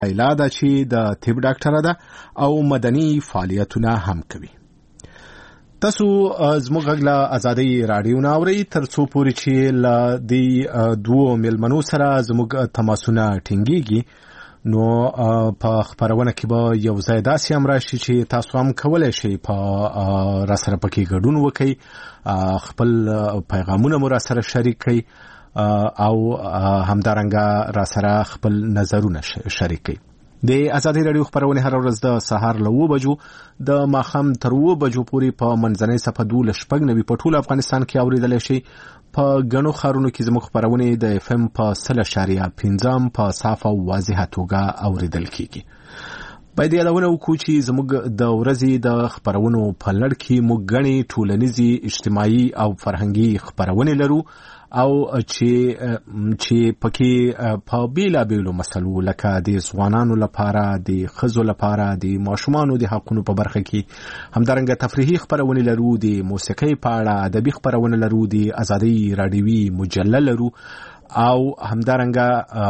ایلا ده چې د طب ډاکټره ده او مدني فعالیتونه هم کوي. تاسو زموږ غږ له ازادۍ راډیو نه اورئ تر څو پورې چې له دې دوو میلمنو سره زموږ تماسونه ټینګېږي. نو په خبرونه کې به یو ځای داسې هم راشي چې تاسو هم کولی شئ په راسره پکې ګډون وکړئ، خپل پیغامونه مو راسره شریک کړئ او همدارنګه راسره خپل نظرونه شریک کړئ. د ازادۍ راډیو خبرونه هر ورځ د سهار له 9 بجو د ماښام تر 2 بجو پورې په منځنۍ صفحه 12 په ټول افغانستان کې اوریدل شي. په غنو خارونو کې زموږ خبرونه د اف ام په 0.5 په صافه او واضحه توګه اوریدل کیږي. باید یادونه وکړو چې زموږ د ورځې د خبرونو په لړ کې موږ غني ټولنیزي، اجتماعي او فرهنګي خبرونه لرو او چې پکې په بیلابیلو مسلو لکه د ځوانانو لپاره، د ښځو لپاره، د ماشومانو د حقونو په برخه کې همدارنګه تفریحي خبرونه لرو، د موسیقۍ په اړه ادبي خبرونه لرو، د ازادۍ راډیوي مجله لرو او همدارنګه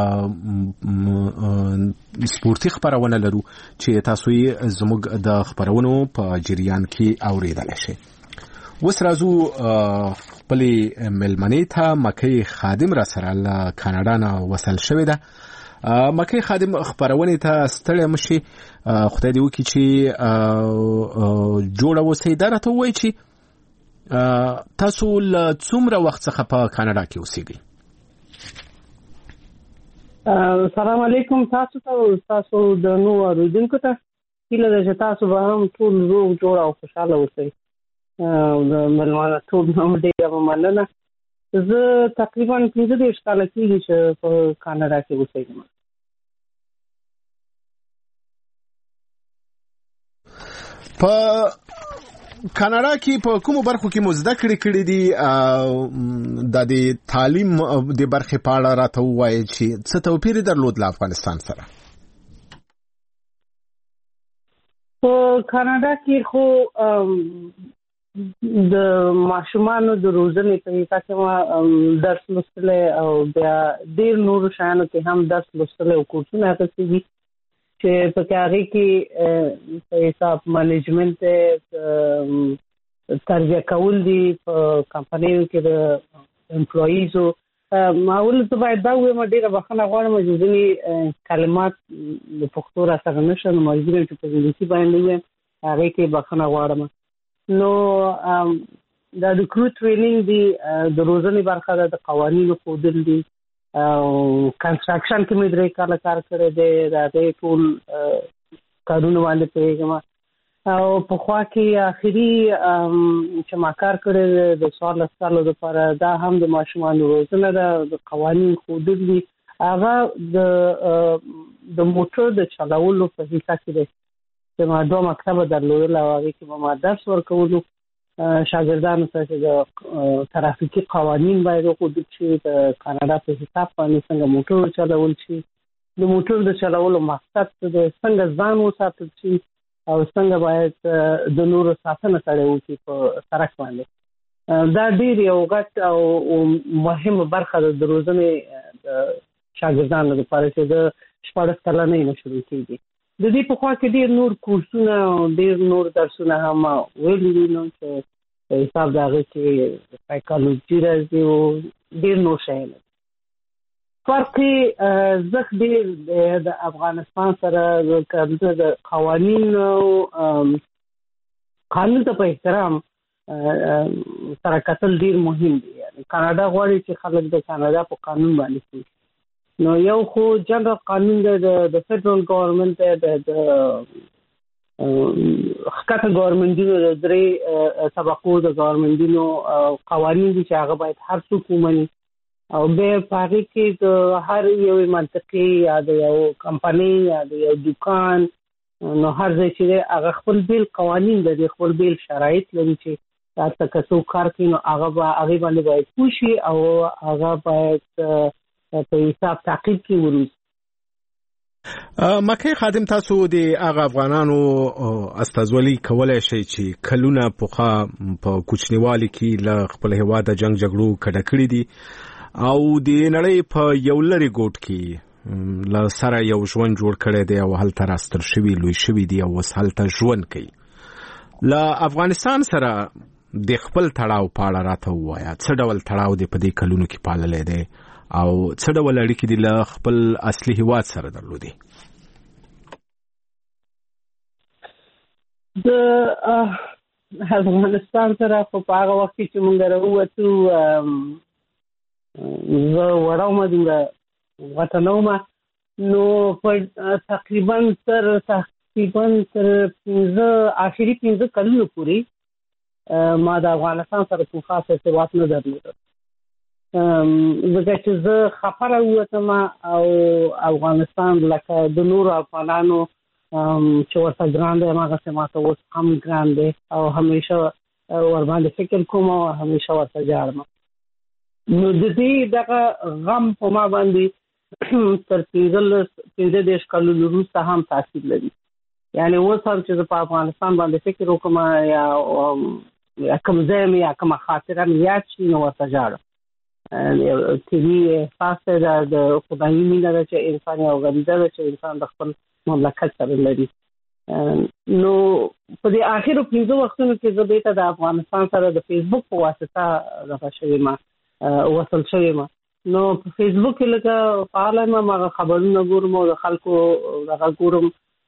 سپورتي خبرونه لرو چې تاسو یې زموږ د خبرونو په جریان کې اوریدل شئ. اوس راځو خپلې مېلمنې ته. مکۍ خادم را سره له کاناډا نه وصل شوې ده. مکۍ خادم خبرونې ته ستړی مشي، خدای دې وکړي چې جوړه اوسئ. دا راته ووایي چې تاسو له څومره وخت څخه په کاناډا کې اوسېږئ؟ السلام علیکم تاسو ته او تاسو د نو اوریدونکو ته. هیله ده چې تاسو به هم ټول روغ جوړ او خوشحاله اوسئ. د مېلمانه ټول هم ډېره مننه. زه تقریبا 15 کاله کېږي چې په کاناډا کې اوسېږم. په کاناډا کې په کومو برخو کې مو زده کړې دي؟ د تعلیم د برخې په اړه راته ووایئ چې څه توپیر درلود له افغانستان سره. په کاناډا کې خو د ماشومانو د روزنې په طریقه کې ما درس لوستلی او بیا ډېر نورو شیانو کې هم درس لوستلی او کورسونه اخیستي دي چې په هغې کې په حساب منیجمنټ دی، تربیه کول دي په کمپنیو کې د امپلویزو. اول ته باید دا ووایم ډېره بخښنه غواړم چې ځینې کلمات د پښتو را سره نشته، نو مجبور یم چې په انګلیسي باندې ووایم، هغې کې بخښنه غواړم. نو دا د کرو ټریننګ دی، د روزنې برخه ده، د قوانینو ښودل دي او کنسټرکشن کې مې 3 کاله کار کړی دی، د هغې ټول کارونه باندې پوهېږم. او پخوا کې آخري چې ما کار کړی دی د 14 کالو دپاره، دا هم د ماشومانو روزنه ده، د قوانین ښودل دي. هغه د موټر د چلولو په حصه کې دی چې ما 2 مکتبه درلودل او هغې کې به ما درس ورکولو شاګردانو ته چې د ترافیکي قوانین باید وښودل شي، د کاناډا په حساب باندې څنګه موټر چلول شي، د موټر د چلولو مقصد د څنګه ځان وساتل شي او څنګه باید د نورو ساتنه سره وشي په سړک باندې. دا ډېر یو غټ او مهمه برخه ده د روزنې د شاګردانو لپاره چې د 14 کلنۍ نه شروع کېږي. د دې په خوا کې ډېر نور کورسونه او ډېر نور درسونه هم ویلي دي، نو چې په حساب د هغې کې سایکالوجي راځي او ډېر نور شیان. فرق یې زښت ډېر د افغانستان سره د قوانینو قانون ته په احترام سره کتل ډېر مهم دي. کاناډا غواړي چې خلک د کاناډا په قانون باندې پوه شي. نو یو خو جنرال قانون دی د فدرال ګورنمنت دی، د ښکته ګورنمنټونو د 3 طبقو د ګورنمنټونو قوانین دي چې هغه باید هر څوک ومني او بیا په هغې کې د هر یو منطقې یا د یو کمپنۍ یا د یو دوکان، نو هر ځای چې دی هغه خپل بیل قوانین لري، خپل بیل شرایط لري چې هلته که څوک کار کوي نو هغې باندې باید پوه شي او هغه باید په حساب تعقیب کې وروزي. مکۍ خادم، تاسو د هغه افغانانو استازولي کولی شئ چې کلونه پخوا په کوچنیوالي کې له خپل هېواده جنګ جګړو کډه کړي دي او د نړۍ په یو لرې ګوټ کې له سره یو ژوند جوړ کړی دی او هلته راستل شوي لوی شوي دي او اوس هلته ژوند کوي. له افغانستان سره د خپل تړاو په اړه راته ووایه. څه ډول تړاو دی په دې کلونو کې پاللی دی او څه ډول اړیکې دي له خپل اصلي هیواد سره درلودې؟ د افغانستان سره خو په هغه وخت کې چې موږ راووتو زه وړه ومه، دومره غټه نه ومه، نو په تقریبا تر آخري 15 کلونو پورې ما د افغانستان سره کوم خاص ارتباط نه درلوده، ځکه چې زه خفه راووتم او افغانستان لکه د نورو افغانانو چې ورته ګران دی هماغسې ماته اوس هم ګران دی او همیشه ورباندې فکر کوم او همیشه ورته ژاړم. نو د دې دغه غم په ما باندې تر 15 کلونو وروسته هم تاثیر لري. یعنی اوس هم چې زه په افغانستان باندې فکر وکړم یا کوم ځای مې یا کومه خاطره مې یاد شي نو ورته ژاړم. طبیعي احساس دی د خدایي مینه ده چې انسان یو غریزه ده چې انسان د خپل مملکت سره لري. نو په دې آخرو 15 وختونو کې زه بیرته د افغانستان سره د فیسبوک په واسطه وصل شوی ما. نو په فیسبوک کې لکه فعال یم، هغه خبرونه ګورم او د خلکو دغه ګورم.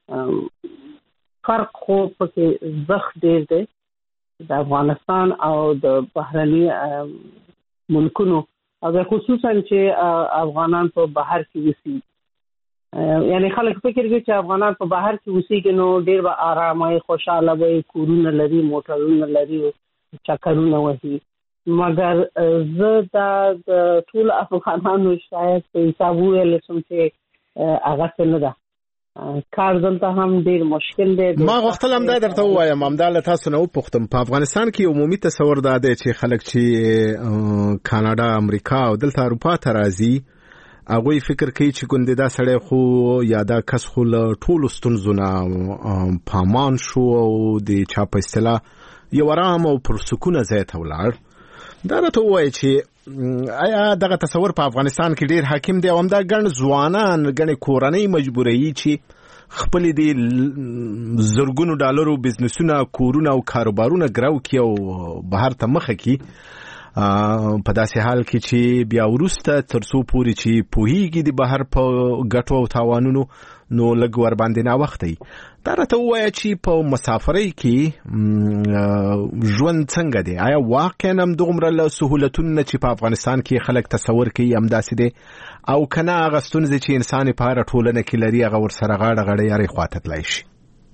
فرق خو پکې زښت ډېر دی د افغانستان او د بهرني ملکونو، او خصوصا چې افغانان په بهر کې اوسي. یعنی خلک فکر کوي چې افغانان په بهر کې اوسېږي نو ډېر به آرامه خوشحاله وي، کورونه لري، موټرونه لري، چکرونه وهي. مګر زه دا د ټول افغانانو شاید په حساب وویلی شم چې هغسې نه ده. کار دلته هم ډېر مشکل دی. ما غوښتل همدا درته ووایم، همدا له تاسو نه وپوښتم. په افغانستان کې عمومي تصور دا دی چې خلک چې کاناډا، امریکا او دلته اروپا ته راځي هغوی فکر کوي چې ګوندې دا سړی خو یا دا کس خو له ټولو ستونزو نه پامان شو او د چا په اصطلاح یو ارام او پرسکونه ځای ته ولاړ. دا راته ووایي چې آیا دغه تصور په افغانستان کې ډیر حاکم دی او همدا ګڼ ځوانان ګڼې کورنۍ مجبوروي چې خپلې د زرګونو ډالرو بزنسونه، کورونه او کاروبارونه ګرو کړي او بهر ته مخه کړي په داسې حال کې چې بیا وروسته تر څو پورې چې پوهیږي د بهر په ګټو او تاوانونو نو لږ ورباندې ناوخته وي. دا راته ووایه چې په مسافرۍ کې ژوند څنګه دی؟ آیا واقعا همدومره له سهولتونو چې په افغانستان کې خلک تصور کوي همداسې دی او که نه هغه ستونزې چې انسان په هره ټولنه کې لري هغه ورسره غاړه غړۍ هرې خواته تللی شي؟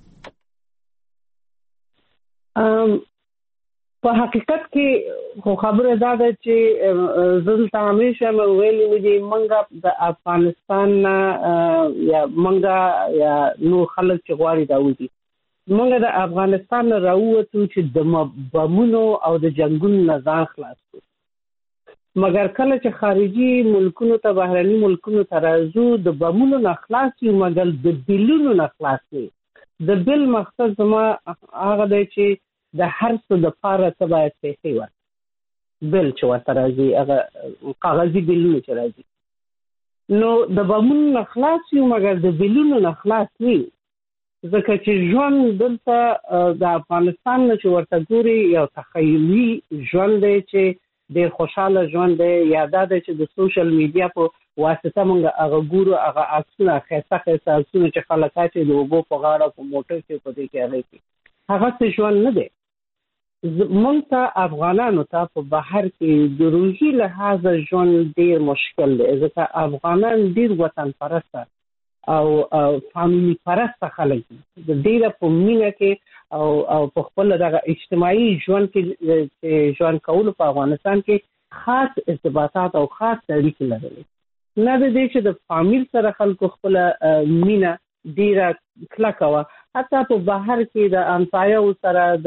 په حقیقت کې خو خبره دا ده چې زه دلته همیشه مې ویلي وو چې موږ د افغانستان نه یا موږ یا نور خلک چې غواړي راوځي، موږ د افغانستان نه راووتو چې د بمونو او د جنګونو نه ځان خلاص کړو. مګر کله چې خارجي ملکونو ته، بهرني ملکونو ته راځو، د بمونو نه خلاص یو مګر د بیلونو نه خلاص نه. د بیل مقصد زما هغه دی چې د هر څه د پاره ته باید پیسې ورکړي. بیل چې ورته راځي هغه کاغذي بیلونه چې راځي، نو د بمونو نه خلاص یو مګر د بیلونو نه خلاص نه یو. ځکه چې ژوند دلته د افغانستان نه چې ورته ګوري یو تخیلي ژوند دی چې ډېر خوشحاله ژوند دی. یا دا دی چې د سوشل میډیا په واسطه موږ هغه ګورو، هغه عکسونه ښایسته ښایسته عکسونه چې خلک اچوي د اوبو په غاړه، په موټر کې، په دې کې هغې کې. هغسې ژوند نه دی. موږ ته افغانانو ته په بهر کې د روحي لحاظه ژوند ډېر مشکل دی، ځکه افغانان ډېر وطن پرسته او فامیلي پرسته خلک دي. ډېره په مینه کې او په خپل دغه اجتماعي ژوند کې ژوند کولو په افغانستان کې خاص ارتباطات او خاص اړیکې لرلې. نه د دې چې د فامیل سره خلکو خپل مینه ډېره کلکه وه. حتی په بهر کې د همسایه‌و سره د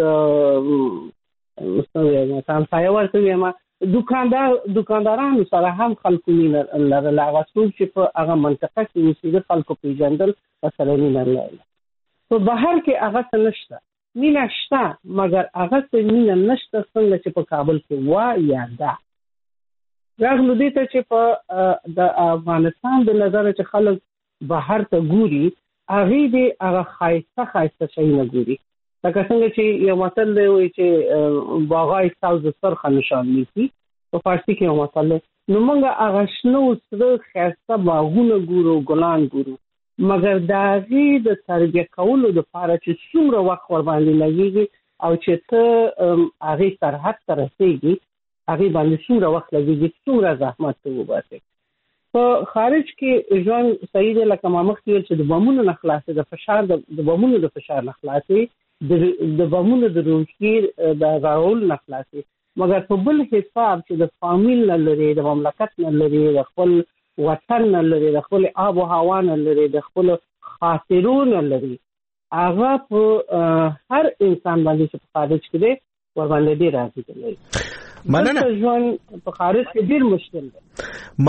همسایه ورته ویم دکاندارانو سره هم خلکو مینه لرله. هغه څوک چې په هغه منطقه کې اوسېده خلکو پېژندل ورسره مینه لرله. په بهر کې هغسې نشته. مینه شته مګر هغسې مینه نشته څنګه چې په کابل کې وه یا ده. راغلو دې ته چې په د افغانستان د نظر چې خلک بهر ته ګوري هغه دې هغه خایسته شي نه ګوري. لکه څنګه چې یو متل دی وایي چې باغای ساز سرخ نشان نیسي په فارسی کې یو متل دی. نو موږ هغه شنو سره خایسته باغونه ګورو ګلان ګورو مګر دا غي د تربیه کولو د لپاره چې څومره وخت ور باندې لګيږي او چې ته هغه سرحد ته رسیږي هغه باندې څومره وخت لګيږي څومره زحمت ته وباسي. په خارج کې ژوند صحیح دی لکه ما مخکې ویل چې د بمونو نه خلاصې د فشار د بمونو د فشار نه خلاصې د بمونو د روشګیر د غاول نه خلاصې مګر په بل حساب چې د فامیل نه لري د مملکت نه لري د خپل وطن نه لري د خپل آب او هوا نه لري د خپل خاطرو نه لري هغه په هر انسان باندې چې په خارج کې دی ور باندې ډیر راځي لري. مننه ژوند په خارج کې ډیر مشکل دی.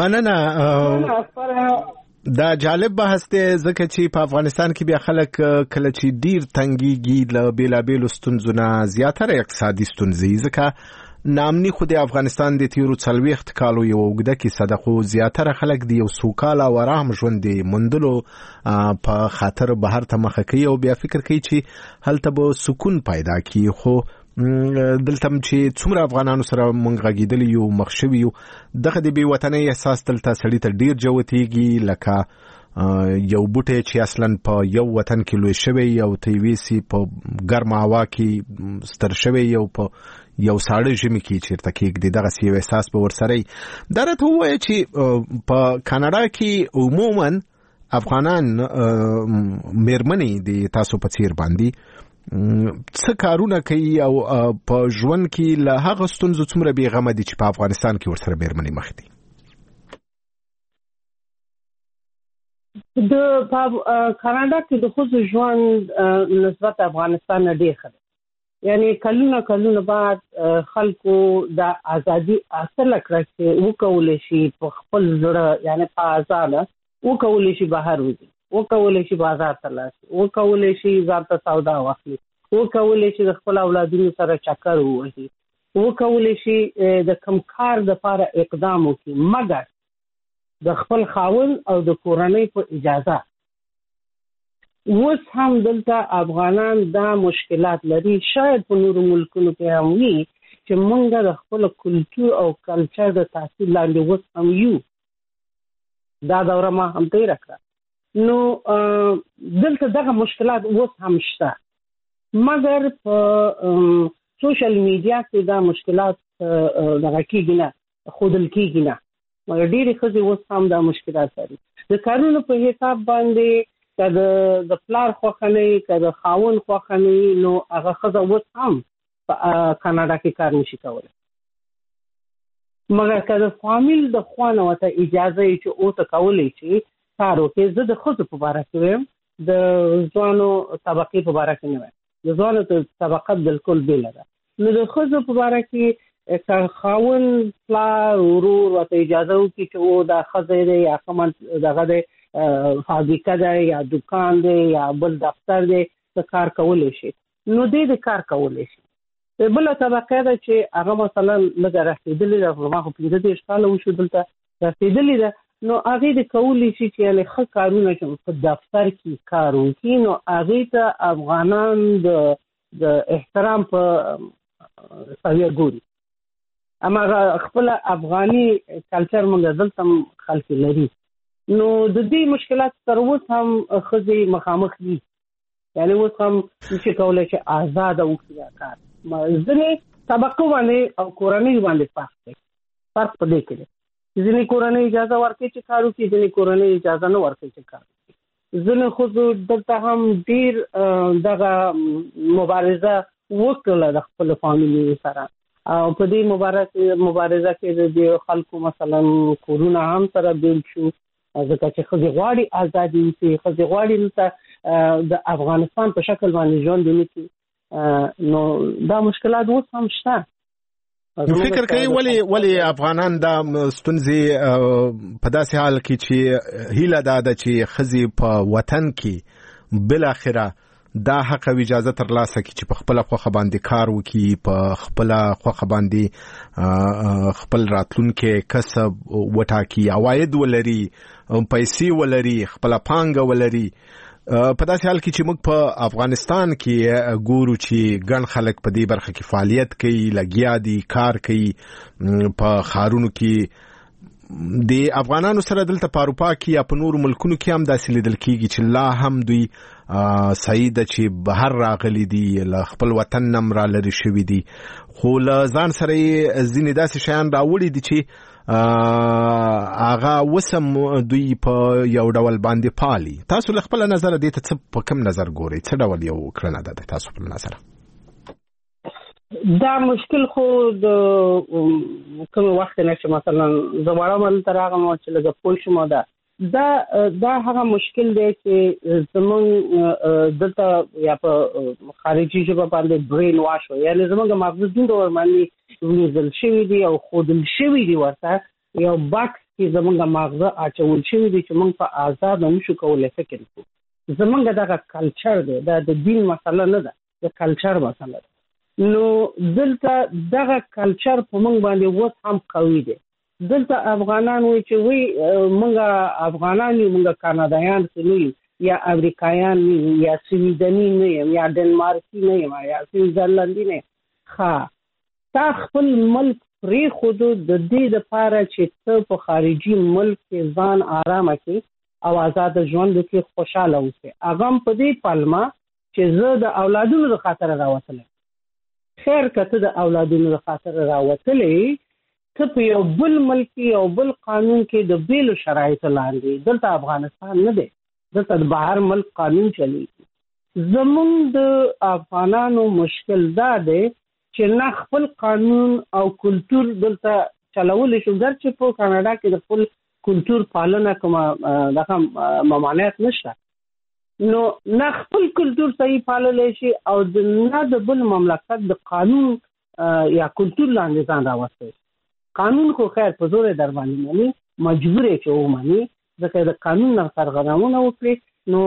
مننه دا جالب بحث دی ځکه چې په افغانستان کې بیا خلک کله چې ډیر تنګيږي له بیلابیلو ستونزو نه زیاتره اقتصادي ستونزې ځکه نامني خو د افغانستان د تیرو 40 کالو یو اوږده کې صدقو زیاتره خلک د یو سوکاله او آرام ژوند مندلو په خاطر بهر ته مخه کوي او بیا فکر کوي چې هلته به سکون پیدا کی. خو دلته چې څومره افغانانو سره مونږ غږیدلی یو مخشوي یو دغه د بې وطنۍ احساس دلته سړی ته ډیر جوتېږي لکه یو بوټی چې اصلا په یو وطن کې لوی شوی او تیویسی په ګرمه هوا کې ستر شوی یو په یو ساړه ژمي کې چیرته کې دغه سی احساس به ورسره دا راته وایي چې په کاناډا کې عموما افغانان میرمنې د تاسو په څیر باندې څه کارونه کوي او په ژوند کې له هغه ستونزو څومره بیغمه دي چې په افغانستان کې ورسره میرمنې مخ دي. د کاناډا کې د خصوصي ژوند نسبت افغانستان نه ډیر ښه دی. یعنی کلونه بعد خلکو د ازادي اصل کړی چې وکولای شي په خپل ځړه یعنی په آزاد وکولای شي بهر وځي وکولای شي بازار ته لاړ شي وکولای شي ځان ته سودا واخلي وکولای شي د خپل اولادونو سره چکر ووهي وکولای شي د کم کار د لپاره اقدام وکړي مګر د خپل خاوند او د کورنۍ په اجازه. اوس هم دلته افغانان دا مشکلات لري شاید په نورو ملکونو کې هم وي چې موږ د خپل کلچر او کلچر د تاثیر لاندې اوس هم یو. دا دوره ما هم تیر کړه نو دلته دغه مشکلات اوس هم شته مګر په سوشل میډیا کې دا مشکلات دغه کېږي نه خودل کېږي نه مګر ډېرې ښځې اوس هم دا مشکلات لري. د کارونو په حساب باندې که د پلار خوښه نه وي که د خاوند خوښه نه وي نو هغه ښځه اوس هم په کاناډا کې کار نشي کولی مګر که د فامیل د خوا نه ورته اجازه وي چې اوسه کولی شي کار وکړي. زه د ښځو په باره کې ویم د ځوانو طبقې په باره کې نه وایم د ځوانو طبقه بالکل بېله ده. نو د ښځو په باره کې که خاوند پلار ورور ورته اجازه وکړي چې او دا ښځه دی یا کوم دغه دی فابریکه ده یا دکان دی یا بل دفتر دی د کار کولی شي نو دی د کار کولی شي. بله طبقه ده چې هغه مثلا لږه رسېدلې ده ما خو 15 کاله وشو دلته رسېدلې ده نو هغې د کولی شي چې یعنې ښه کارونه چې په دفتر کې کار وکړي نو هغې ته افغانان د احترام په سویه ګوري. اما خپل افغاني کلچر موږ دلته خلک لري نو د دې مشکلات تر اوسه هم ښځې مخامخ دي یعنی اوس هم نشي کولی چې آزاده وکړي دا کار. ځینې طبقو باندې او کورنۍ باندې فرق په دې کې دی. ځینې کورنۍ اجازه ورکوي چې کار وکړي ځینې کورنۍ اجازه نه ورکوي چې کار وکړي. ځینې ښځو دلته هم ډېر دغه مبارزه وکړله د خپل فامیل سره او په دې مبارزه کې د خلکو مثلا کورونه هم سره بیل شو ځکه چې ښځې غواړي ازادي وکړي ښځې غواړي دلته د افغانستان په شکل باندې ژوند وکړي نو دا مشکلات اوس هم شته. نو فکر کوي ولی افغانان دا ستونزې په داسې حال کې چې هیله دا ده چې ښځې په وطن کې بالاخره دا حق او اجازه ترلاسه کړي چې په خپل خوخه باندې کار وکړي، په خپل خوخه باندې خپل راتلونکي کسب وټاکي، عواید ولري، پیسې ولري، خپل پانګه ولري. په داسې حال کې چې موږ په افغانستان کې ګورو چې ګڼ خلک په دې برخه کې فعالیت کوي، لګیا دي، کار کوي. په ښارونو کې د افغانانو سره دلته په اروپا کې یا په نورو ملکونو کې هم داسې لیدل کېږي چې لا هم دوی صحیح ده چې بهر راغلي دي، له خپل وطن نه را لرې شوي دي، خو له ځان سره یې ځینې داسې شیان راوړي دي چې هغه وسم دوی په یو ډول باندې پالي. تاسو له خپل نظر دې ته څه په کوم نظر ګورئ؟ څه ډول یو کړنه ده تاسو په نظر؟ دا مشکل خو د کوم وخت نه چې مثلا زموږ مل ترغه مو چې لږه پوه شوم دا هغه مشکل دی چې زمونږ دلته یا په خارجي ژبه باندې برین واش وي، یعنی زمونږ مغز دومره باندې ویزل شوی دی او خودل شوی دی ورته یو باکس کې زمونږ مغز اچول شوی دی چې موږ په آزاد نشو کولای فکر وکړو. زمونږ دغه کلچر دی، دا د دین مسله نه ده، د کلچر مسله ده. نو دلته دغه کلچر په موږ باندې اوس هم قوي دی. دلته افغانان وي چې وي موږ افغانان یو، موږ کاناډایان نه یو، یا امریکایان نه یو، یا سویډني نه یو، یا ډنمارکي نه یو، یا سویټزرلندي نه. ښه، تا خپل ملک پرې خود د دې لپاره چې ته په خارجي ملک کې ځان آرامه کې او آزاد ژوند کې خوشاله اوسې. هغه په دې پلمه چې زه د اولادونو د خاطر راوتلم. خیر کته د اولادونو د خاطر راوتلې، ته په یو بل ملک یو بل قانون کې د بیل شرایط لاندې، دلته افغانستان نه دی، دلته د بهر ملک قانون چلیږي. زمونږ د افغانانو مشکل دا دی چې نه خپل قانون او کلتور دلته چلول شو. ګرچې په کاناډا کې د خپل کلتور پالنه کومه دغه ممانعت نشته، نو نه خپل کلتور صحیح پاللی شي او نه د بل مملکت د قانون یا کلتور لاندې ځان راوستي. قانون خو خیر په زور در باندې مانی مجبور چې ومني، ځکه د قانون نه سرغړونه وکړي نو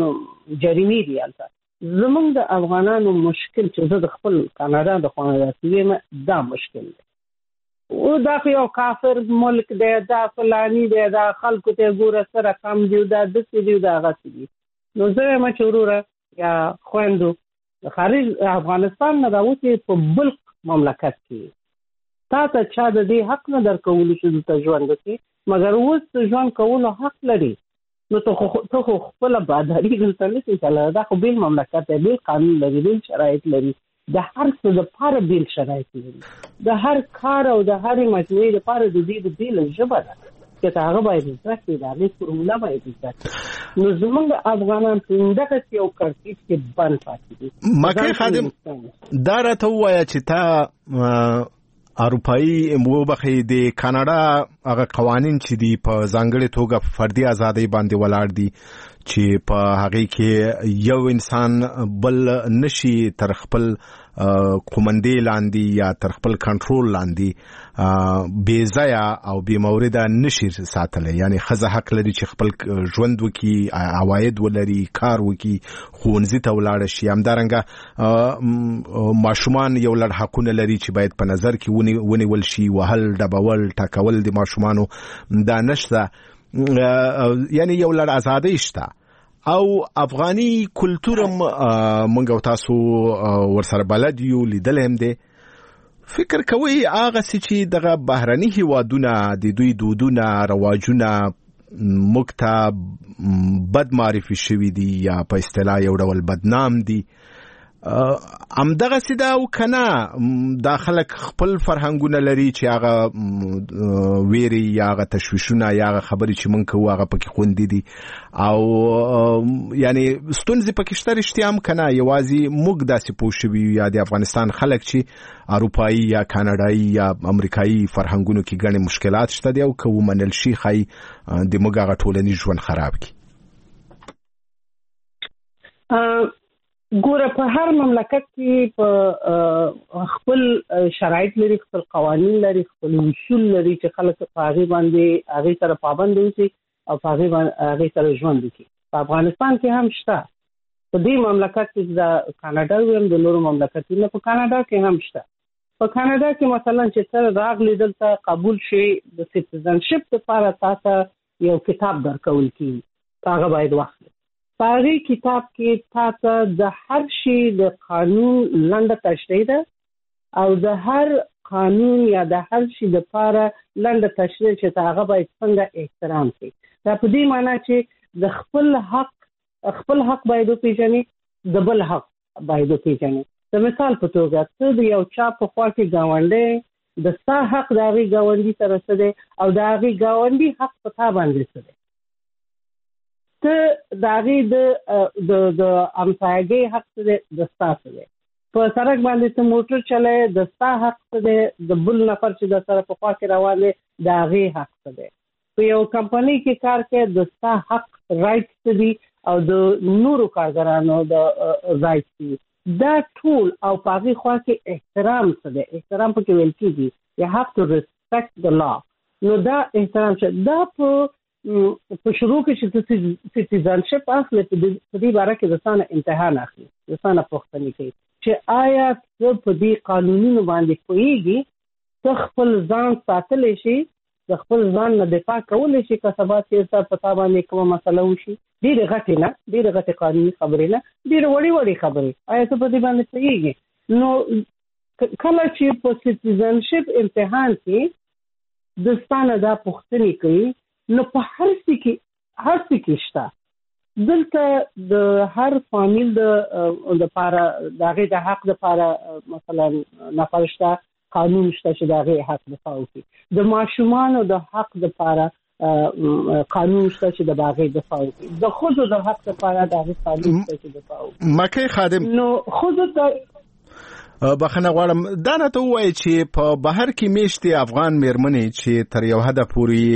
جریمه دی. البته زمونږ د افغانانو مشکل چې د خپل کاناډا د خوانه دا مشکل دی. او دا یو کافر ملک دی، دا فلانی دی، دا خلکو ته ګوره سره کم دی، دا د څه دی، دا غسی دی. نو زه ما چوروره یا خويندو خارج افغانستان نه راوتی په بل مملکت کې تا ته چا د دې حق نه درکول شو د ژوند کې، مګر اوس ژوند کول حق لري. نو ته خپل باداری دلته نشي چلای. دا خو بیل مملکت دی، بیل قانون لري، بیل شرایط لري، د هر څه لپاره بیل شرایط لري، د هر کار او د هر مجموعې لپاره د دې بیل ژبه ده چې هغه باید زده کړي، د هغې فورموله باید زده کړي. نو زمونږ افغانان په دغسې یو کرکټ کې بند پاتې دي. مکې خادم دا راته ووایه چې تا اروپایي وبخې د کاناډا هغه قوانین چې دي په ځانګړې توګه فردي ازادۍ باندې ولاړ دي چې په هغې کې یو انسان بل نشي تر خپل قومندې لاندې یا تر خپل کنټرول لاندې بې ځایه او بې مورده نشي ساتلی. یعنی ښځه حق لري چې خپل ژوند وکړي، عواید ولري، کار وکړي، ښوونځي ته ولاړه شي. همدارنګه ماشومان یو لړ حقونه لري چې باید په نظر کې ونیول شي. وهل، ډبول، ټاکول د ماشومانو دا نشته. یعنی یو لړ ازادۍ شته. او افغاني کلتور موږ او تاسو ورسره بلد یو، لیدل هم دی. فکر کوي هغه چې دغه بهرني هیوادونه د دوی دودونه، رواجونه موږ ته بد معرفي شوي دي یا په اصطلاح یو ډول بدنام دي. همدغه سیده او کنه دا خلک خپل فرهنګونه لري چې هغه ویری یا هغه تشویشونه یا هغه خبرې چې مونږ کوو هغه پکې خوندې دي او یعنی ستونزې پکې شته رښتیا هم کنه. یوازې موږ داسې پوه شوي یا د افغانستان خلک چې اروپایي یا کاناډایي یا امریکایي فرهنګونو کې ګڼې مشکلات شته دي او که ومنل شي ښایي د موږ هغه ټولنیز ژوند خراب کړي. ګوره په هر مملکت کې په خپل شرایط لري، خپل قوانین لري، خپل اصول لري چې خلک په هغې باندې هغې سره پابند اوسي او په هغې سره ژوند وکړي. په افغانستان کې هم شته په دې مملکت کې د کاناډا ویم د نورو مملکتونو په کاناډا کې هم شته. په کاناډا کې مثلا چې تر راغلی دلته قبول شي د سټیزنشپ لپاره تاسو یو کتاب درکول کی هغه باید واخلئ. په هغه کتاب کې تاسو د هر شي د قانون لنډه تشریح ده او د هر قانون یا د هر شي د لپاره لنډه تشریح چې هغه باید څنګه احترام کړي. دا په دې معنی چې د خپل حق باید وپیژني، د بل حق باید وپیژني. د مثال په توګه ته د یو چا په خوا کې ګاونډی د ستا حق د هغې ګاونډي سره څه دی او د هغې ګاونډي حق په تا باندې څه دی. ته د هغې د همسایګۍ حق څه دی د ستا څه دی. په سړک باندې ته موټر چلایې د ستا حق څه دی، د بل نفر چې د سره په خوا کې روان دی د هغې حق څه دی. په یو کمپنۍ کې کار کوي د ستا حق رایټ څه دي او د نورو کارګرانو د رایټ دي. دا ټول او په هغې خوا کې احترام څه دی. احترام پکې ویل کېږي you have to respect the law. نو دا احترام شه دا په شروع کې چې سټیزنشپ اخلي په دې باره کې د ځانه امتحان اخلي، د ځانه پوښتنې کوي چې آیا ته په دې قانونونو باندې پوهېږي، ته خپل ځان ساتلی شي، د خپل ځان نه دفاع کولی شي که سبا چېرته په تا باندې کومه مسله وشي. ډېرې غټې نه، ډېرې غټې قانوني خبرې نه، ډېرې وړې خبرې. آیا ته په دې باندې پوهېږي؟ نو کله چې په سټیزنشپ امتحان کې د ستانه دا پوښتنې کوي نو په هر څه کې شته. دلته د هر فامیل د پاره د هغې د حق دپاره مثلا نفر شته، قانون شته چې د هغې حق دفاع وکړي. د ماشومانو د حق دپاره قانون شته چې د هغې دفاع وکړي. د ښځو د حق دپاره د هغې قانون شته چې دفاع وکړي. مکۍ خادم نو ښځو ته بخښنه غواړم، دا راته ووایي چې په بهر کې میشتې افغان میرمنې چې تر یو حده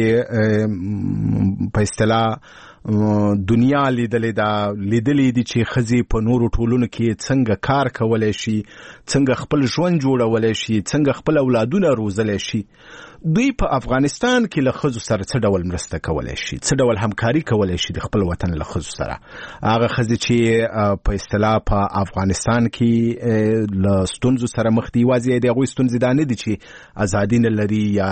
پورې په اصطلاح دنیا لیدلې دي چې ښځې په نورو ټولنو کې څنګه کار کولی شي، څنګه خپل ژوند جوړولی شي، څنګه خپل اولادونه روزلی شي. دوی په افغانستان کې له ښځو سره څه ډول مرسته کولی شي، څه ډول همکاري کولی شي د خپل وطن له ښځو سره؟ هغه ښځې چې په اصطلاح په افغانستان کې له ستونزو سره مخ دي، یوازې د هغوی ستونزې دا نه دي چې ازادي نه لري یا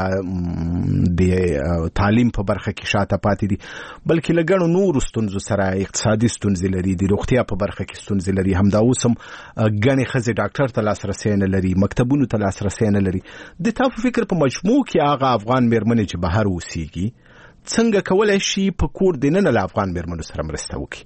د تعلیم په برخه کې شاته پاتې دي، بلکې له ګڼو نورو ستونزو سره اقتصادي ستونزې لري، د روغتیا په برخه کې ستونزې لري. همدا اوس هم ګڼې ښځې ډاکټر ته لاسرسی نه لري، مکتبونو ته لاسرسی نه لري. د تا په فکر په مجموع کې هغه افغان میرمنې چې بهر اوسېږي څنګه کولی شي په کور دننه له افغان میرمنو سره مرسته وکړي؟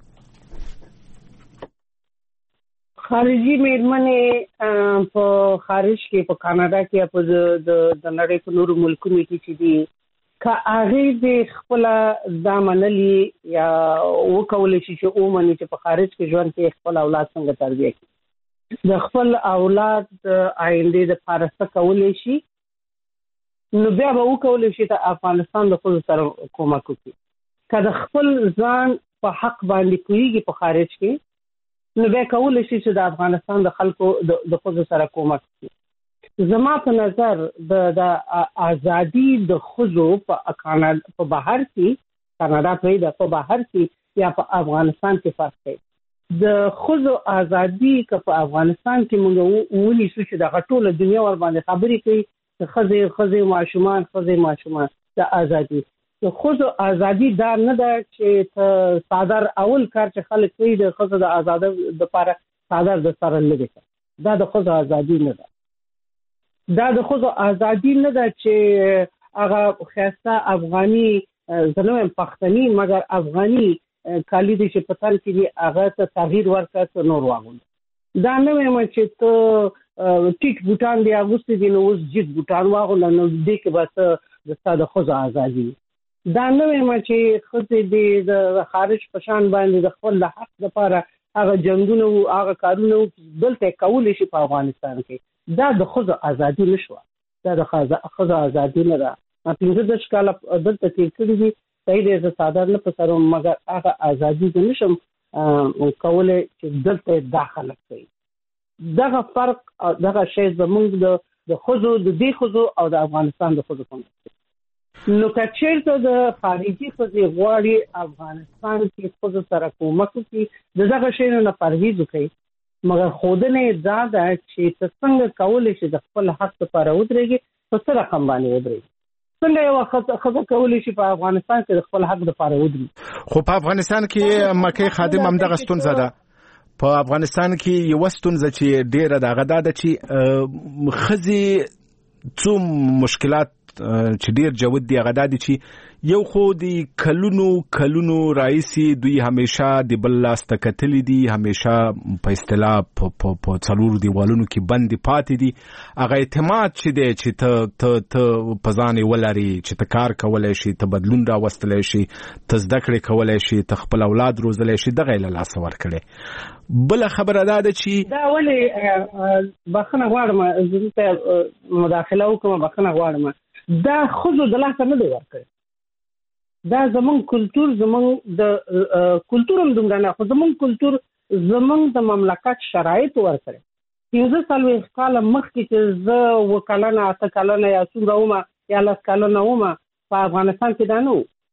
خارجي میرمنې په خارج کې په کاناډا کې په د نړۍ په نورو ملکونو کې چې دي که هغې د خپله دا منلي یا وکولی شي چې ومني چې په خارج کې ژوند کې خپل اولاد څنګه تربیه کړي، د خپل اولاد د آیندې دپاره څه کولی شي، نو بیا به وکولی شي د افغانستان د ښځو سره کومک وکړي. که د خپل ځان په حق باندې پوهېږي په خارج کې، نو بیا کولی شي چې د افغانستان د خلکو د ښځو سره کومک وکړي. زما په نظر د ازادي د ښځو په بهر کې، کاناډا پرېږده، په بهر کې یا په افغانستان کې فرق دی. د ښځو ازادي که په افغانستان کې موږ ونیسو چې دغه ټوله دنیا ورباندې خبرې کوي ښځې ماشومان د ازادي. د ښځو ازادي دا نه ده چې څادر اول کار چې خلک کوي د ښځو د ازادۍ دپاره څادر د سره لرې کړه. دا د ښځو ازادي نه ده. دا د ښځو ازادي نه ده چې هغه ښایسته افغاني، زه نه وایم پښتني، مګر افغاني کالي دي چې په تن کې دي هغه ته تغییر ورکړه څه نور واغوند. دا نه وایم چې ته ټیټ بوټان دی اغوستي دي نو اوس جیټ بوټان واغونده، نو دې کې به څه د ستا د ښځو ازادي. دا نه وایم چې ښځې دې د خارج په شان باندې د خپل د حق لپاره هغه جنګونه و هغه کارونه دلته کولی شي په افغانستان کې. دا د ښځو ازادي نه شوه، دا د ښځو ازادي نه ده. ما 15 کاله دلته تېر کړي دي، صحیح دی زه څادر نه په سر وم، مګر هغه ازادي زه نشم کولی چې دلته دا خلک کوي. دغه فرق دغه شی زموږ د ښځو د دې ښځو او د افغانستان د ښځو په منځ کې. نو کچېرته د خارجي خزي غواړي افغانستان کې خود سره کومک کوي دغه شینو نه پرهیز کوي مګر خودنه دا ده چې څنګه کولای شي د خپل حق لپاره ودرېږي په سره رقم باندې ودرېږي څنګه یو خزه کولای شي په افغانستان کې د خپل حق لپاره ودرېږي خو په افغانستان کې مکه خادم هم دغه ستونزه ده په افغانستان کې یو ستونزه چې ډیره دغه ده چې خزي څو مشکلات چې ډیر جوړ دي هغه دي چې یو خو دی کلونو رئیسي دوی همیشه د بل لاس تکتلی دي همیشه په اصطلاح په څلور دیوالونو کې بند پاتې دي هغه اعتماد چې دی چې ته پزانې ولري چې ته کار کولای شي ته بدلون راوستلای شي ته زده کړې کولای شي ته خپل اولاد روزلای شي دغه له لاس ورکړي بل خبره ده چې دا ولې بخنه غواړم زه مداخله وکم بخنه غواړم دا خود د لاسه نه دی ورکړي دا زمون کلچر زمون د کلچر هم دومره نه خو زمون کلچر زمون د مملکت شرایط ورکړي 15 سال کال مخکې چې زه وکالانه اته کالانه یا څومره ومه یا لاس کالانه ومه په افغانستان کې دا نو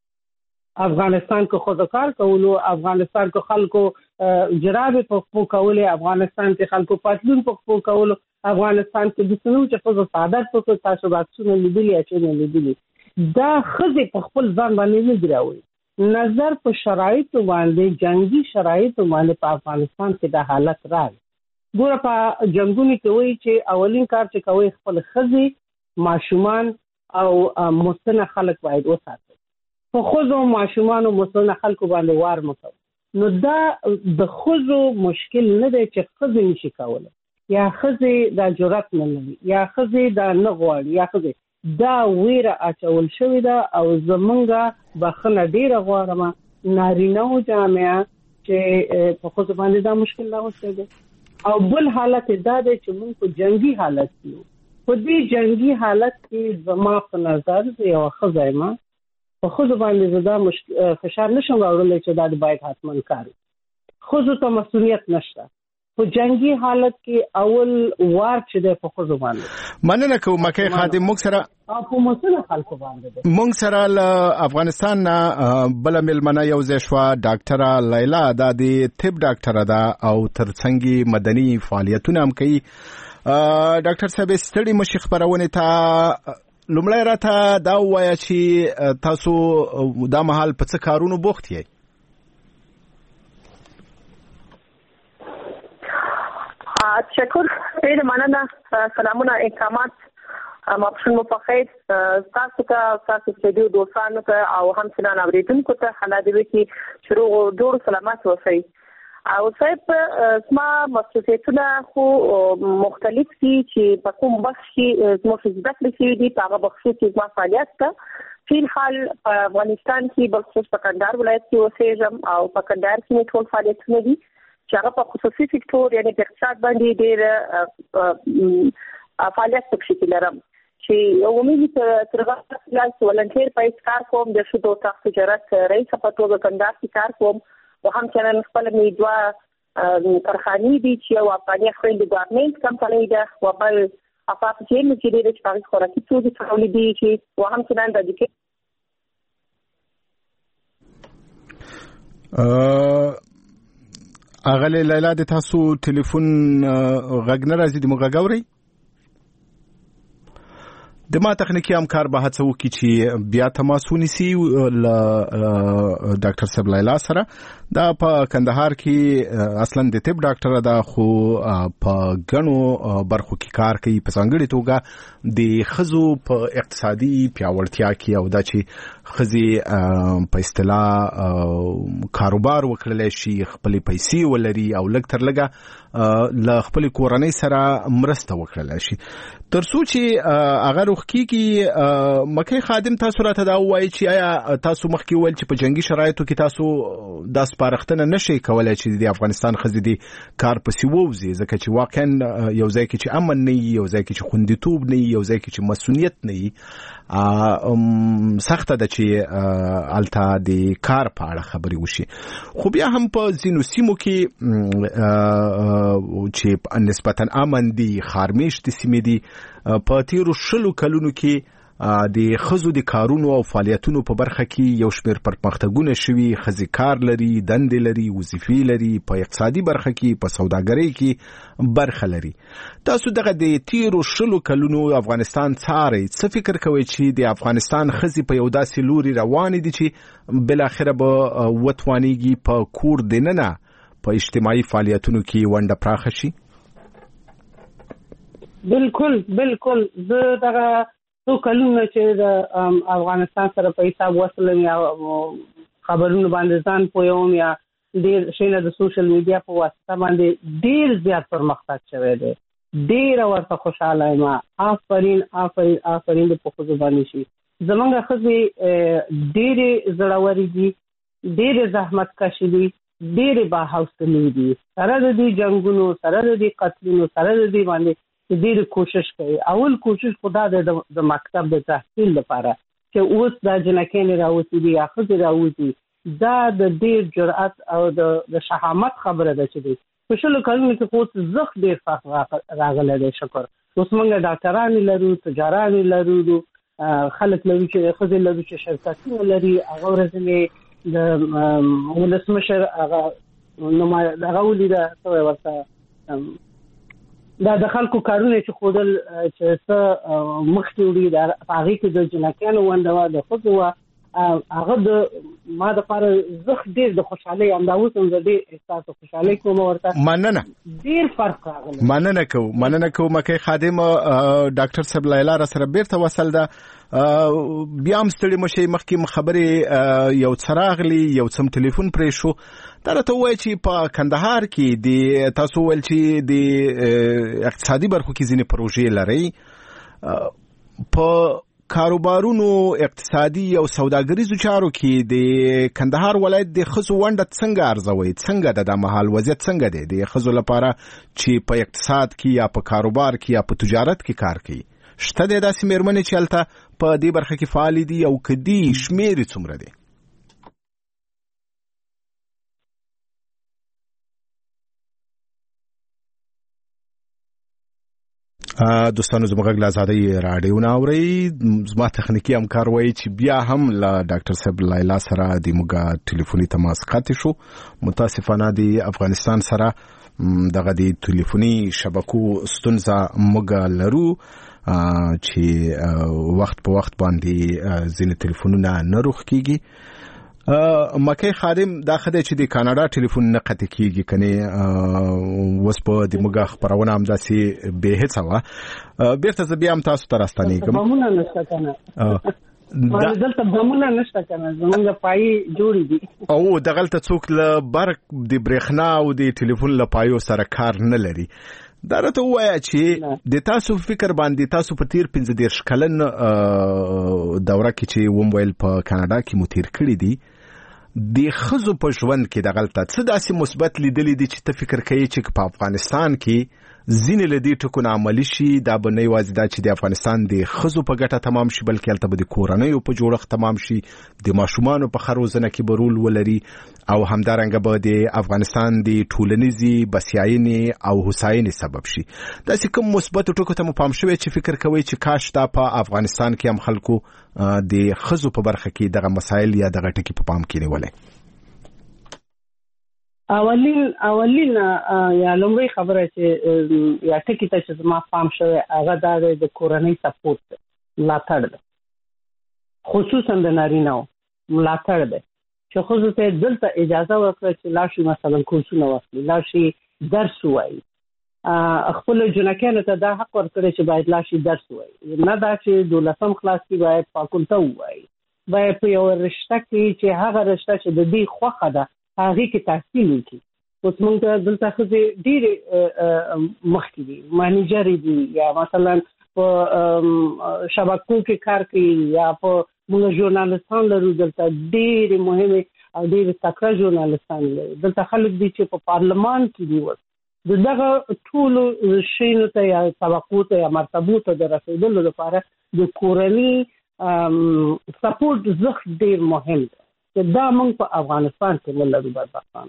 افغانستان کې خود کار کولو افغانستان کې خلکو جرابې په کولې افغانستان کې خلکو پاتلون په کولو افغانستان کې د سنو چې په سعادت په تاسو باندې لیدلې چې نه لیدلې دا خزه په خپل ځان باندې نه دراوي نظر په شرایط باندې جنگي شرایط باندې په افغانستان کې د حالت راغی ګوره په جنگونو کې وایي چې اولین کار چې کوي خپل خزه ماشومان او مستنه خلک باید وساتي په خوځو ماشومان او مستنه خلکو باندې وار مکو نو دا د خوځو مشکل نه دی چې خزه نشي کولای یا خزه دا جرأت نه لري یا خزه دا نه غواړي یا خزه دا ویره اچول شوې ده او زمونږه بخنه ډیره غواړم نارینه جامعه چې په خو باندې دا مشکل راوستي دي او بل حالت دا دی چې موږ په جنگي حالت یو په دې جنگي حالت کې زما په نظر یو خزایمه په خو باندې زدا فشار نشم راوړل چې دا باید حتمان کار خو ته مسؤلیت نشته په جنگي حالت کې اول وار چې د په خو باندې مننه کوم مکه خادم موږ سره په مسله خلکو باندې موږ سره افغانستان بل ملمنه یو ځشوا ډاکټر لیلا د طب ډاکټر ده او ترڅنګ مدني فعالیتونه هم کوي ډاکټر صاحب ستړي مشي خبرونه ته لومړی راته دا وایي چې تاسو دا مهال په څه کارونو بوخت یې تشکر ډیر مننه سلامونه احترامات مبشون مفخر تاسو ته تاسو استودیو دوستانو ته او همچنان اوریدونکو ته حالا دی چې شروع ډور سلامات وسی او صاحب اسما مؤسساتونه خو مختلف دي چې په کوم بخش کې زموږ زده کړې دي په هغه بخش کې زما فعالیت ته په حال افغانستان کې بخصوص په کندهار ولایت کې اوسېږم او په کندهار کې ټول فعالیتونه دي چې هغه په خصوصي سکتور یعنی په اقتصاد باندې ډېر فعالیت پکې لرم چې عمومي ترغه لاس ولنټیر پېس کار کوم د شودو تجارت رئیس په توګه کندهار کې کار کوم او هم چې خپل میډوا کارخانې دي چې او افغاني خپل د ګورنمنت کمپنۍ ده او بل افاق چې موږ دې د شپږ خوراکي توکي تولیدي چې او هم چې د اغلی لیلا د تاسو ټلیفون غږ نه راځي د موږ غاوري د ما تخنیکی همکار به هڅه وکړي چې بیا تماس ونیسي ل ډاکټر صاحب لیلا سره دا په کندهار کې اصلا د طب ډاکټر ده خو په غنو برخو کې کار کوي په څنګه توګه د خزو په اقتصادي پیاوړتیا کې او دا چې خزي په اصطلاح کاروبار وکړل شي خپل پیسې ولري او لږ تر لږه ل خپل کورنۍ سره مرسته وکړل شي ترڅو چې هغه روخي کې مکه خادم تاسو راته دا وایي چې آیا تاسو مخکې ول چې په جنگي شرایطو کې تاسو د سپارښتنه نشي کولای چې د افغانستان خزي دي کار پسې ووزي ځکه چې واقعا یو ځای کې چې امن نه یو ځای کې چې خوندیتوب نه یو ځای کې چې مسؤلیت نه سخت ده چې الته د کار په اړه خبري وشي خو بیا هم په ځینو سیمو کې چې نسبتا امن دي خارمیشت سیمې دي په تیرو شلو کلونو کې د خزو د کارونو او فعالیتونو په برخه کې یو شمېر پرمختګونه شوي، خزي کار لري، دندې لري، وظیفې لري، په اقتصادي برخه کې، په سوداګرۍ کې برخه لري. تاسو دغه د تیرو 20 کلونو افغانستان څارئ، څه فکر کوئ چې د افغانستان خزي په یو داسې لوري روانې دي چې بل اخره به وتوانیږي په کور دننه په اجتماعي فعالیتونو کې ونډه پراخه شي؟ بالکل زه دغه څو کلونه چې د افغانستان سره په حساب وصلم یا خبرونه باندې ځان پوهوم یا ډېر شیونه د سوشل میډیا په واسطه باندې ډېر زیات پرمختګ شوی دی. ډېر ورته خوشاله یم. آفرین د پښتو باندې شي. زمونږ ښځې ډېرې زړورې دي، ډېرې زحمت کشې دي، ډېرې باحوصلې دي. سره د دې جنګونو، سره د دې قتلونو، سره د دې باندې ډېر کوشش کوي. اول کوشش خدا د مکتب د تحصیل لپاره چې اوس دا جنکې راوځي دي یا ښځې راوځي، دا د ډېر جرأت او د شهامت خبره ده چې دی په 20 کلونو کې خو زخ ډېر فرق راغلی دی. شکر اوس موږ ډاکټران لرو، تجاران لرو، خلک لرو چې ښځې لرو چې شرکتونه لري. هغه ورځې د ولسمشر هغه ولیده څه ورته دا د خلکو کارونه چې خودل چې څه مخکې وړي د هغې کې د جنکیانو ونډه وه، د ښځو وه. هغه د ما دپاره زه ډېر د خوشحالۍ همدا اوس هم زه ډېر احساس د خوشحالۍ کوم ورته. مننه. ډېر فرق راغلی. مننه کوو مکۍ خادم ډاکټر صاحب لیلا را سره بیرته وصل ده. بیا هم ستړي مشئ، مخکې خبرې یو څه راغلي، یو څه ټلیفون پرې شو. دا راته ووایي چې په کندهار کې تاسو ویل چې د اقتصادي برخو کې ځینې پروژې لرئ، په کاروبارونو، اقتصادي او سوداګریزو چارو کې د کندهار ولایت د ښځو ونډه څنګه ارزوئ؟ څنګه د مهال وضعیت څنګه دی د ښځو لپاره چې په اقتصاد کې یا په کاروبار کې یا په تجارت کې کار کوي؟ شته دی داسې مېرمنې چې هلته په دې برخه کې فعالې دي، او که دي شمېر یې څومره دی؟ دوستانو زموږ غږ له ازادۍ راډیو نه اورئ. زما تخنیکي همکار وایي چې بیا هم له ډاکټر صاحب لیلا سره د موږ ټلیفوني تماس قطع شو. متاسفانه د افغانستان سره دغه د ټلیفوني شبکو ستونزه موږ لرو چې وخت په وخت باندې ځینې ټلیفونونه نه روغ کیږي. مکۍ خادم دا خدای چې د کاناډا ټلیفون نه قطع کیږي، کنه اوس په د موږ خبرونه هم داسې بې هڅه وه. بیرته زه بیا هم تاسو ته راستنېږم. بمونه نشته کنه دلته بمونه نشته کنه، زمونږ پای جوړې دي او دغلته څوک له برق د برېښنا او د ټلیفون له پایو سره کار نه لري. دا راته ووایه چې د تاسو فکر باندې تاسو په تیر 15 کلن دوره کې چې ویل په کاناډا کې مو تیر کړي دي، د ښځو په ژوند کې دغلته څه داسې مثبت لیدلې دي چې ته فکر کوي چې په افغانستان کې ځینې له دې ټکو نه عملي شي؟ دا به نه یوازې دا چې د افغانستان د ښځو په ګټه تمام شي، بلکې هلته به د کورنیو په جوړښت تمام شي، د ماشومانو په ښه روزنه کې به رول ولري، او همدارنګه به د افغانستان د ټولنیزې بسیاینې او هوساینې سبب شي. داسې کوم مثبتو ټکو ته مو پام شوی چې فکر کوئ چې کاش دا په افغانستان کې هم خلکو د ښځو په برخه کې دغه مسایل یا دغه ټکي په پام کې نیولی؟ اولین یا لومړی خبره چې یا ټکی ته چې زما پام شوی هغه دا د کورنۍ سپورټ دی، ملاتړ دی، خصوصا د نارینه‌و ملاتړ دی چې ښځو ته دلته اجازه ورکړه چې لاړ شي مثلا کورسونه واخلي، لاړ شي درس ووایي. خپلو جنکیانو ته دا حق ورکړی چې باید لاړ شي درس ووایي، نه دا چې 12م کلاس کې باید فاکولته ووایي، باید په یوه رشته کې چې هغه رشته چې د دې خوښه ده هغې کې تحصیل وکړي. اوس موږ ته دلته ښځې ډېرې مخکې دي، مانیجرې دي، یا مثلا په شبکو کې کار کوي، یا په موږ ژورنالستان لرو دلته ډېرې مهمې او ډېرې تکړه ژورنالستان لرو. دلته خلک دي چې په پارلمان کې دي. اوس د دغه ټولو شیانو ته یا طبقو ته یا مرتبو ته د رسېدلو لپاره د کورني سپورټ زښت ډېر مهم دی چې دا موږ په افغانستان کې نه لرو. بدبختانه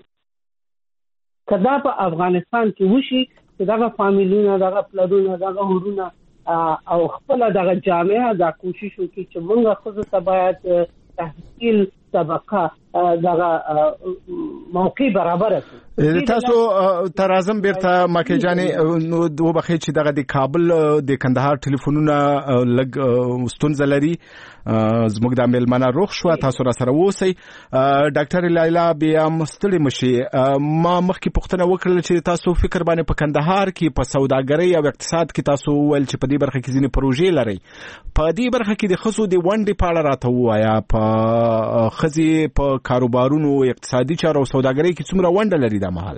که دا په افغانستان کې وشي چې دغه فامیلونه، دغه پلرونه، دغه هورونه او خپل دغه جامعه دا کوشش وکړي چې موږ خو ته باید تحصیل طبقه دغه موقع برابر کړي. تاسو تر اعظم بیرته مکه جانې نو دوه بخې چې دغه د کابل د کندهار ټلیفونونه لګ ستونزه لري زموږ د ملمنه روغ شو تاسو را سره ووسی. ډاکټر لیلا بیا مستړی مشي ما مخکې پوښتنه وکړه چې تاسو فکر باندې په کندهار کې په سوداګرۍ او اقتصاد کې تاسو ول چې په دې برخه کې ځینې پروژې لري په دې برخه کې د خصو د ونډې په اړه راته وایا په خزي په کاروبارونو اقتصادي چارو او سوداګرۍ کې څومره ونډه لري دا مهال؟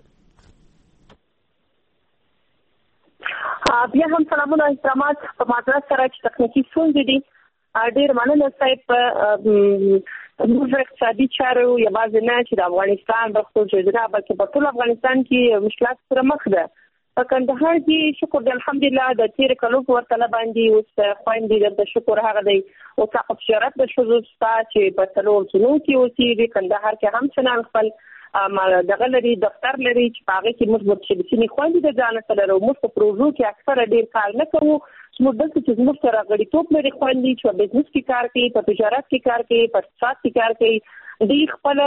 بیا هم سلامونه احترامات په معذرت سره چې تخنیکی ستونزې دي. ډېر مننه صاحب په موږ اقتصادي چارو یوازې نه چې د افغانستان په خپل جزیره بلکې په ټول افغانستان کې مشکلات سره مخ ده. په کندهار کې شکر دې الحمدلله د تیر کلو په ورته باندې اوس خويندې د شکر هغه دی او څه شرط د شوزو چې په تلور څنو کې اوسېږي کندهار کې هم څنګه خپل دغه لري دفتر لري چې هغه کې مثبت شبکې خويندې د ځان سره او موږ په پروژو کې اکثره ډیر کار نه کوو. موږ دلته چې موږ سره غړیتوب لري خويندې چې په بزنس کې کار کوي په تجارت کې کار کوي په اقتصاد کې کار کوي دی خپل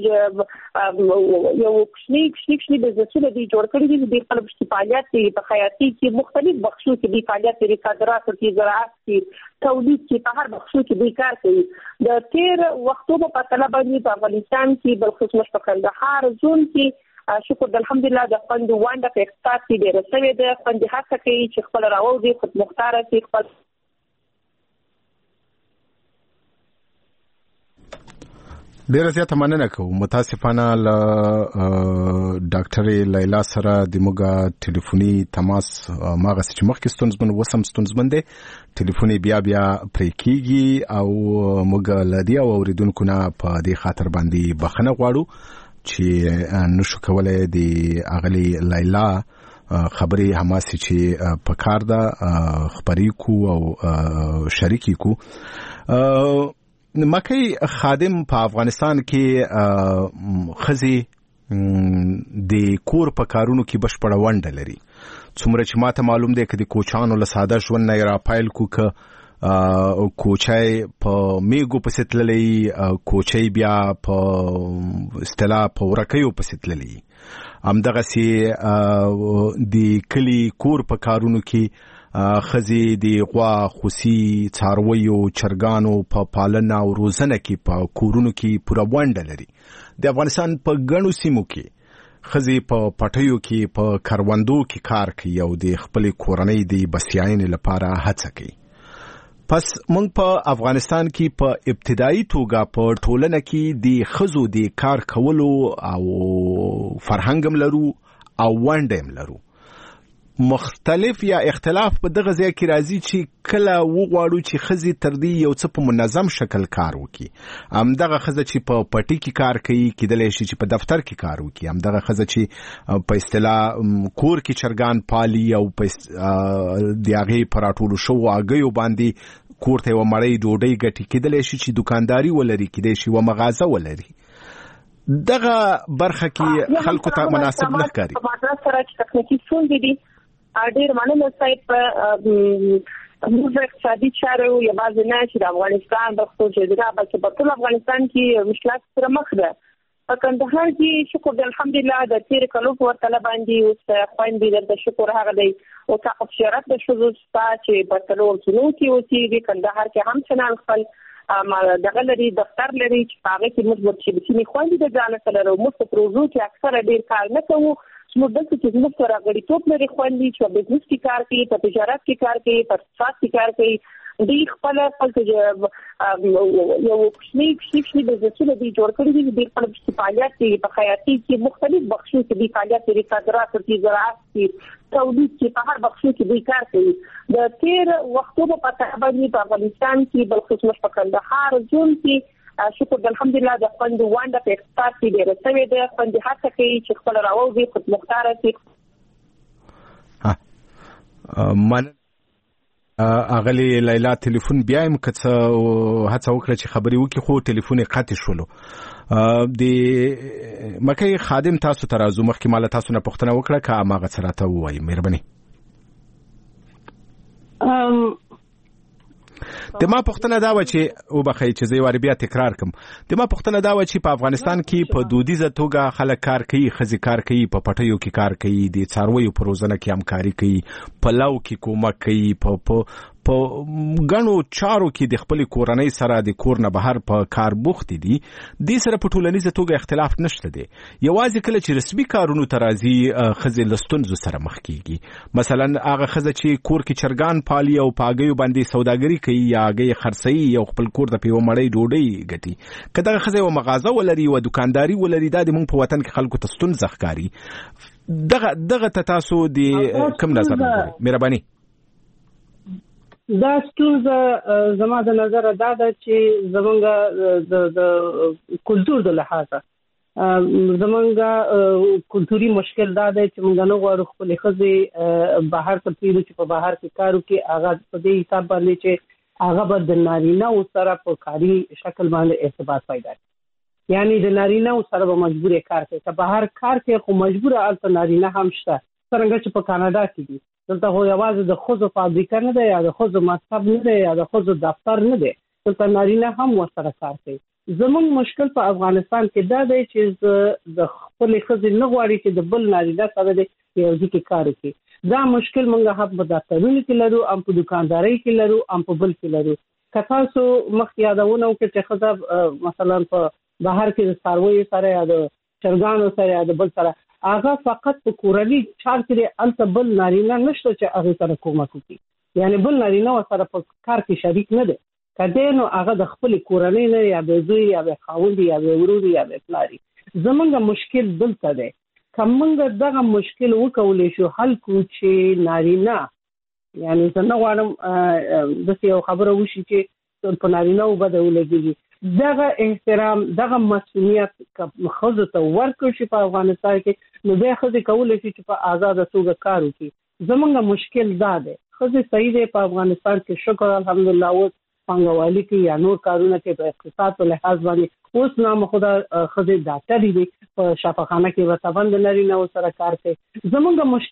یو کښنی بزنسونه دي جوړ کړی دي د خپل فعالیت په خیاطي کې مختلف بخشو کې دي فعالیت لري صادرات کې زراعت کې تولید کې په هر بخشو کې دي کار کوي. د تیر وختو په طلب باندې په افغانستان کې بل خصوص په کندهار زون کې شکر الحمدلله د فند وانډه په اقتصاد کې ډېر سوي ده. فند هڅه کوي چې خپل راوځي خود مختار شي خپل ډیره زیاته مننه کوم. متاسفانه له ډاکټر لیلا سره د موږ ټلیفوني تماس ماغه چې مخکې ستونزمن وسم ستونزمن دي ټلیفوني بیا پرې کیږي او موږ لدی او اوریدونکو نه په دې خاطر باندې بخنه غواړو چې نشو کولای د اغلی لیلا خبري هماسي چې په کار ده خبري کو او شریکی کو. مکه خادم په افغانستان کې خزي د کور په کارونو کې بشپړه ونډه لري. څومره چې ماته معلوم دی چې د کوچانو له ساده ژوند نه را پایل کو او کوچای په میګو پسې تللی کوچای بیا په استلا په ورکیو پسې تللی همدغه سي د کلی کور په کارونو کې خزي د غوا خوسي څارویو چرګانو په پالنه او روزنه کې په کورونو کې پوره ونډه لري. د افغانستان په ګڼو سیمو کې خزي په پټیو کې په کروندو کې کار کوي او د خپل کورنۍ د بسیاینې لپاره هڅه کوي. پس موږ په افغانستان کې په ابتدایي توګه په ټولنه کې د خزو د کار کولو او فرهنګم لرو او ونډه هم لرو. مختلف یا اختلاف په دغه ځای کې راځي چې کله وغواړو چې خزي تر دې یو څه په منظم شکل کار وکړي. همدغه خزه چې په پټي کې کار کوي کېدلی شي چې په دفتر کې کار وکړي. همدغه خزه چې په اصطلاح کور کې چرګان پالي او په د هغې په راټولو شوو هګیو باندې کور ته یوه مړۍ ډوډۍ ګټي کېدلی شي چې دوکانداري ولري کېدی شي یوه مغازه ولري. دغه برخه کې خلکو ته مناسب نه ښکاري. په معذرت سره چې تخنیکي ستونزې دي ډېر مننه صاحب په موږ اقتصادي چارو یوازې نه چې د افغانستان په خپل جزیره بلکې په ټول افغانستان کې مشکلات سره مخ ده. په کندهار کې شکر الحمدلله د تیر کلو په ورته باندې اوس خويندې د شکر هغه دی او څه شرط د شوزو چې په تلور څنو کې اوسېږي کندهار کې هم څنګه خپل دغه لري دفتر لري چې هغه کې مثبت شبکې خويندې د ځان سره او موږ په پروژو کې اکثره ډیر کار نه کوو. موږ دلته چې موږ سره غړیتوب لري خويندې چې په بزنس کې کار کوي په تجارت کې کار کوي په اقتصاد کې کار کوي دی خپل یو کښنی بزنسونه دي جوړ کړی دي د خپل فعالیت په خیاطي کې مختلف بخشو کې دي فعالیت لري صادرات کې زراعت کې تولید کې په هر بخشو کې دي کار کوي. د تیر وختو په طلب باندې په افغانستان کې بل خصوص په کندهار زون کې شکر الحمدلله د فند وانډه په اقتصاد کې ډېر سوي ده. فند هڅه کوي چې خپل راوځي خود مختار شي. من اغلی لیلا ټلیفون بیا هم کڅ هڅه وکړه چې خبري وکړي خو ټلیفون یې قطع شولو. د مکه خادم تاسو ته راځو مخکې مال تاسو نه پوښتنه وکړه که ماغه سره ته وایي مهرباني. د ما پوښتنه دا و چې وبخی چې زه یو بیا تکرار کوم. د ما پوښتنه دا و چې په افغانستان کې په دودیزه توګه خلک کار کوي، ښځې کار کوي، په پټیو کې کار کوي، د څارویو په روزنه کې همکاري کوي، په لو کې کومک کوي، په غنو چارو کې د خپل کورنۍ سره د کور نه بهر په کار بوخت دي. د سره په ټولنیزه توګه اختلاف نشته دی. یوازې کله چې رسمي کارونو ته راځي ښځې له ستونزو سره مخ کیږي. مثلا هغه ښځه چې کور کې چرګان پالي او په هګیو باندې سوداګري کوي یا هګۍ خرڅوي یا خپل کور ته په یوه مړۍ ډوډۍ ګټي، که دغه ښځه یوه مغازه ولري او دکانداري ولري، دا د موږ په وطن کې خلکو ته ستونزه ښکاري. دغه ته تاسو د کوم نظر لرئ؟ مهرباني. دا ستونزه زما د نظر دا ده چې زمونږ د کلتور د لحاظه زمونږ کلتوري مشکل دا ده چې موږ نه غواړو خپل ښځې بهر ته پیرو چې په بهر کې کارو کې هغه په دې حساب باندې چې هغه به د نارینه سره په کاري شکل باندې ارتباط پیدا کړي، یعنی د نارینه سره به مجبور کار کوي. که بهر کار کوي خو مجبور البته نارینه هم شته، څنګه چې په کاناډا کې دي. دلته خو یوازې د ښځو فابریکه نه ده یا د ښځو مکتب نه ده یا د ښځو دفتر نه ده، دلته نارینه هم ورسره کار کوي. زموږ مشکل په افغانستان کې دا دی چې د خپل ښځې نه غواړي چې د بل نارینه سره د یو ځای کې کار وکړي. دا مشکل موږ هم په دفترونو کې لرو، هم په دکاندارۍ کې لرو، هم په بل کې لرو. که تاسو مخکې یادونه وکړئ چې ښځه مثلا په بهر کې د څارویو سره یا د چرګانو سره یا د بل سره هغه فقط په کورني چار کې الته بل نارینه نشته چې هغه سره کومک وکړي، یعنی بل نارینه سره په کار کې شریک نه دی. کله نو هغه د خپل کورنۍ نه یا د زوی یا د خاوند یا د ورور یا د پلاری. زمونږ مشکل دلته دی. کومنګ دغه مشکل وکولې شو حل کو چې نارینه، یعنی څنګه غواړم د یو خبره وشي چې په نارینه وبده ولګي، دغه احترام دغه مسؤلیت خزو ته ورکړ شي په افغانستان کې، نو بیا خزو کولای شي چې په آزاد توګه کار وکړي. زمونږ مشکل دا دی خزو صحیح دی په افغانستان کې، شکر الحمدلله اوس پانګوالي کې یا نور کارونه کې په اقتصاد په لحاظ باندې اوس نام خدا خزو ډاکټر دي، په شفاخانه کې ورته باندې نارینه سره کار کوي. زمونږ